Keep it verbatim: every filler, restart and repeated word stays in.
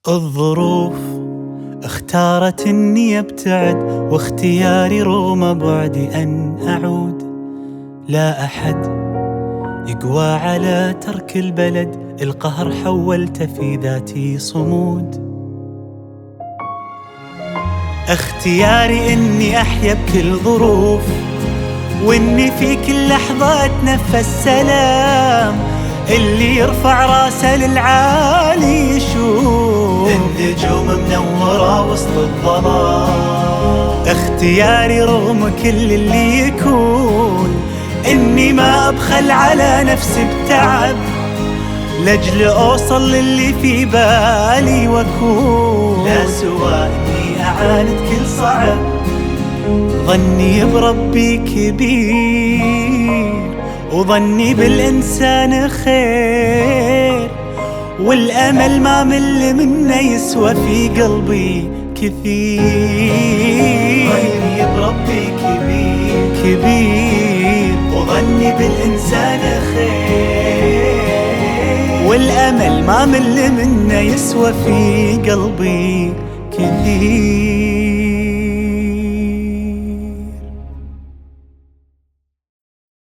الظروف اختارت اني ابتعد، واختياري رغم بعدي ان اعود. لا احد يقوى على ترك البلد، القهر حولته في ذاتي صمود. اختياري اني احيا بكل ظروف، واني في كل لحظة اتنفس سلام. اللي يرفع راسه للعالي يشوف النجوم منورة وسط الظلام. اختياري رغم كل اللي يكون، اني ما ابخل على نفسي بتعب، لاجل اوصل للي في بالي واكون. لا سوى اني اعاند كل صعب، ظني بربي كبير، وظني بالإنسان خير، والأمل ما مل منه يسوى في قلبي كثير. ظني بربي كبير كبير، وظني بالإنسان خير، والأمل ما مل منه يسوى في قلبي كثير.